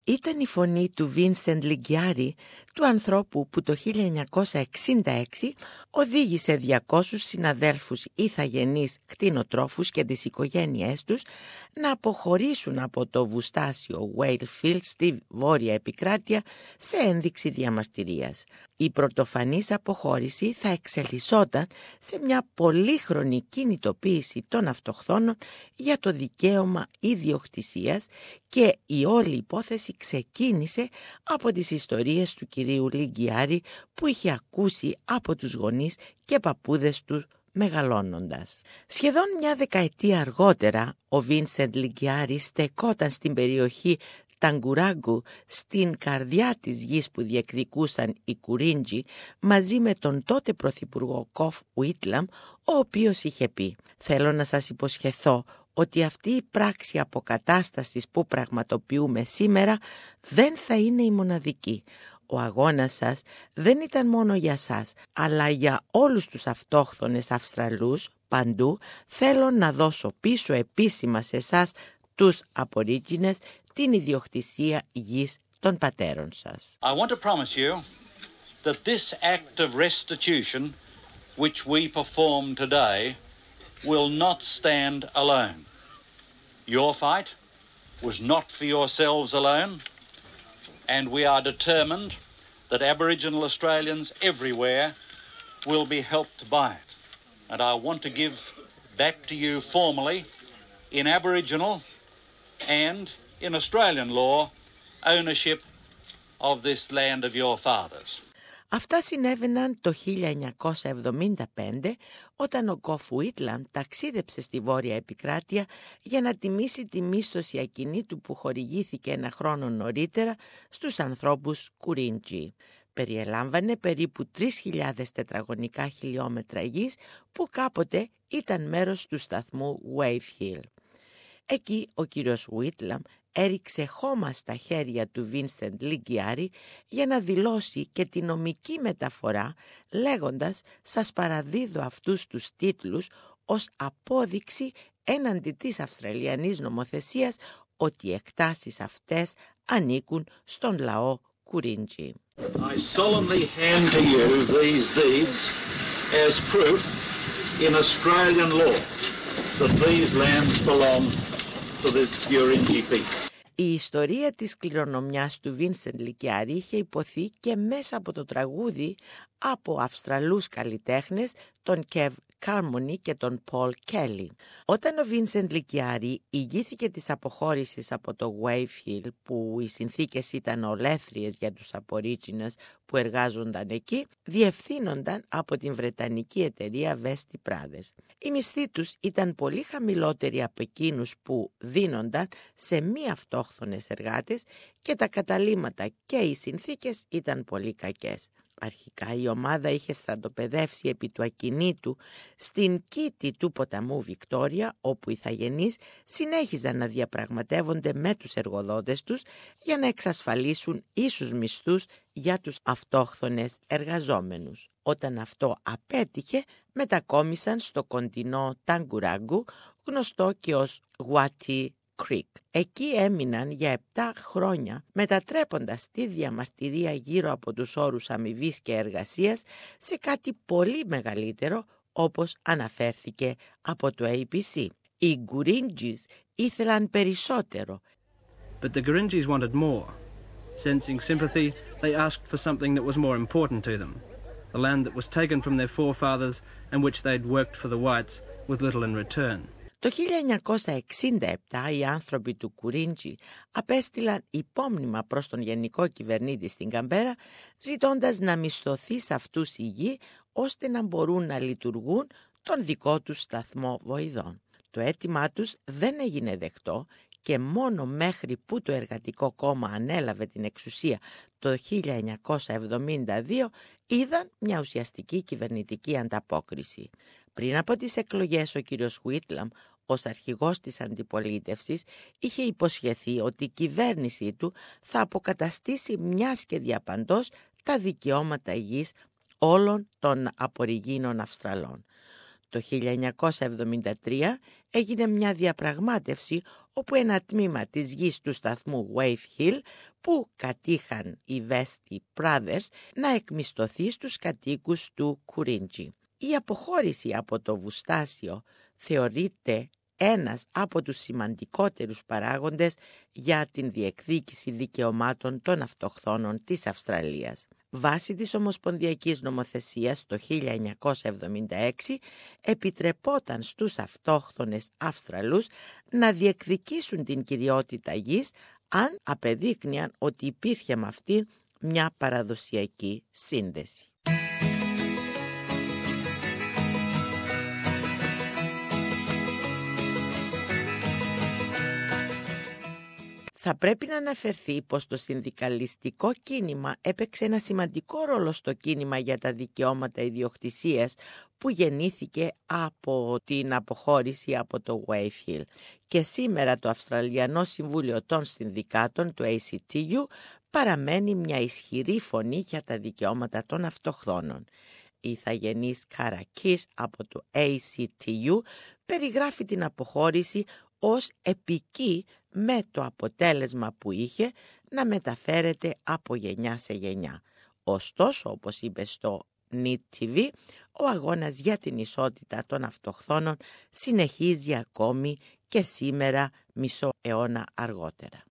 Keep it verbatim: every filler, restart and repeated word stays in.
Ήταν η φωνή του Βίνσεντ Λιγκιάρη, του ανθρώπου που το χίλια εννιακόσια εξήντα έξι οδήγησε διακόσιους συναδέλφους ηθαγενείς κτηνοτρόφους και τις οικογένειές τους να αποχωρήσουν από το βουστάσιο Whalefield στη βόρεια επικράτεια σε ένδειξη διαμαρτυρίας. Η πρωτοφανής αποχώρηση θα εξελισσόταν σε μια πολύχρονη κινητοποίηση των αυτοχθόνων για το δικαίωμα ιδιοκτησίας και η όλη υπόθεση ξεκίνησε από τις ιστορίες του κυρίου Λιγκιάρη που είχε ακούσει από τους γονείς και παππούδες του μεγαλώνοντας. Σχεδόν μια δεκαετία αργότερα ο Βίνσεντ Λιγκιάρη στεκόταν στην περιοχή Ταγκουράγκου, στην καρδιά της γης που διεκδικούσαν οι Κουρίντζοι, μαζί με τον τότε πρωθυπουργό Κοφ Ουίτλαμ, ο οποίος είχε πει «Θέλω να σας υποσχεθώ ότι αυτή η πράξη αποκατάστασης που πραγματοποιούμε σήμερα δεν θα είναι η μοναδική. Ο αγώνας σας δεν ήταν μόνο για σας, αλλά για όλους τους αυτόχθονες Αυστραλούς παντού. Θέλω να δώσω πίσω επίσημα σε εσάς τους Απορίτζινες την ιδιοκτησία γης των πατέρων σας». I want to promise you that this act of restitution which we perform today will not stand alone. Your fight was not for yourselves alone, and we are determined that Aboriginal Australians everywhere will be helped by it. And I want to give back to you formally, in Aboriginal and in Australian law, ownership of this land of your fathers. Αυτά συνέβαιναν το χίλια εννιακόσια εβδομήντα πέντε όταν ο Κοφ Ουίτλαμ ταξίδεψε στη Βόρεια Επικράτεια για να τιμήσει τη μίσθωση ακινήτου που χορηγήθηκε ένα χρόνο νωρίτερα στους ανθρώπους Κουρίντζι. Περιελάμβανε περίπου τρεις χιλιάδες τετραγωνικά χιλιόμετρα γης που κάποτε ήταν μέρος του σταθμού Wave Hill. Εκεί ο κύριος Ουίτλαμ έριξε χώμα στα χέρια του Βίνσεντ Λιγκιάρη για να δηλώσει και τη νομική μεταφορά, λέγοντας «Σας παραδίδω αυτούς τους τίτλους ως απόδειξη έναντι της Αυστραλιανής νομοθεσίας ότι οι εκτάσεις αυτές ανήκουν στον λαό Κουρίντζι». I solemnly hand to you these deeds as proof in Australian law that these lands belong to the Gurindji people. Η ιστορία της κληρονομιάς του Βίνσεντ Λιγκιάρη είχε υποθεί και μέσα από το τραγούδι από Αυστραλούς καλλιτέχνες, τον Κεβ Κάρμονι και τον Πολ Κέλλι. Όταν ο Βίνσεντ Λιγκιάρη ηγήθηκε της αποχώρησης από το Wave Hill, που οι συνθήκες ήταν ολέθριες για τους Απορίτζινες που εργάζονταν εκεί, διευθύνονταν από την βρετανική εταιρεία Vesti Brothers. Οι μισθοί τους ήταν πολύ χαμηλότεροι από εκείνους που δίνονταν σε μη αυτόχθονες εργάτες και τα καταλύματα και οι συνθήκες ήταν πολύ κακές. Αρχικά η ομάδα είχε στρατοπεδεύσει επί του ακινήτου στην κήτη του ποταμού Βικτόρια, όπου οι ηθαγενείς συνέχιζαν να διαπραγματεύονται με τους εργοδότες τους για να εξασφαλίσουν ίσους μισθούς για τους αυτόχθονες εργαζόμενους. Όταν αυτό απέτυχε, μετακόμισαν στο κοντινό Ταγκουράγκου, γνωστό και ως Γουάτι Creek. Εκεί έμειναν για επτά χρόνια, μετατρέποντας τη διαμαρτυρία γύρω από τους όρους αμοιβής και εργασίας σε κάτι πολύ μεγαλύτερο, όπως αναφέρθηκε από το έι μπι σι. Οι Γκουρίντζις ήθελαν περισσότερο. But the Gurindjis wanted more. Sensing sympathy, they asked for something that was more important to them. The land that was taken from their forefathers and which they'd worked for the whites with little in return. Το χίλια εννιακόσια εξήντα επτά οι άνθρωποι του Κουρίντζι απέστειλαν υπόμνημα προς τον γενικό κυβερνήτη στην Καμπέρα, ζητώντας να μισθωθεί σε αυτούς η γη ώστε να μπορούν να λειτουργούν τον δικό τους σταθμό βοηδών. Το αίτημά τους δεν έγινε δεκτό και μόνο μέχρι που το Εργατικό Κόμμα ανέλαβε την εξουσία το χίλια εννιακόσια εβδομήντα δύο είδαν μια ουσιαστική κυβερνητική ανταπόκριση. Πριν από τις εκλογές ο κύριος Ουίτλαμ, ως αρχηγός της αντιπολίτευσης, είχε υποσχεθεί ότι η κυβέρνησή του θα αποκαταστήσει μιας και διαπαντός τα δικαιώματα γης όλων των απορριγίνων Αυστραλών. Το χίλια εννιακόσια εβδομήντα τρία έγινε μια διαπραγμάτευση όπου ένα τμήμα της γης του σταθμού Wave Hill που κατήχαν οι Vestey Brothers να εκμισθωθεί στους κατοίκους του Κουρίντζι. Η αποχώρηση από το βουστάσιο θεωρείται ένας από τους σημαντικότερους παράγοντες για την διεκδίκηση δικαιωμάτων των αυτοχθόνων της Αυστραλίας. Βάσει της Ομοσπονδιακής Νομοθεσίας το χίλια εννιακόσια εβδομήντα έξι επιτρεπόταν στους αυτόχθονες Αυστραλούς να διεκδικήσουν την κυριότητα γης αν απεδείκνυαν ότι υπήρχε με αυτήν μια παραδοσιακή σύνδεση. Θα πρέπει να αναφερθεί πως το συνδικαλιστικό κίνημα έπαιξε ένα σημαντικό ρόλο στο κίνημα για τα δικαιώματα ιδιοκτησίας που γεννήθηκε από την αποχώρηση από το Wave Hill. Και σήμερα το Αυστραλιανό Συμβούλιο των Συνδικάτων, το έι σι τι γιου, παραμένει μια ισχυρή φωνή για τα δικαιώματα των αυτοχθόνων. Η ηθαγενής Κάρα Κις από το έι σι τι γιου περιγράφει την αποχώρηση ως επική με το αποτέλεσμα που είχε να μεταφέρεται από γενιά σε γενιά. Ωστόσο, όπως είπε στο νιτ τι βι, ο αγώνας για την ισότητα των αυτοχθόνων συνεχίζει ακόμη και σήμερα, μισό αιώνα αργότερα.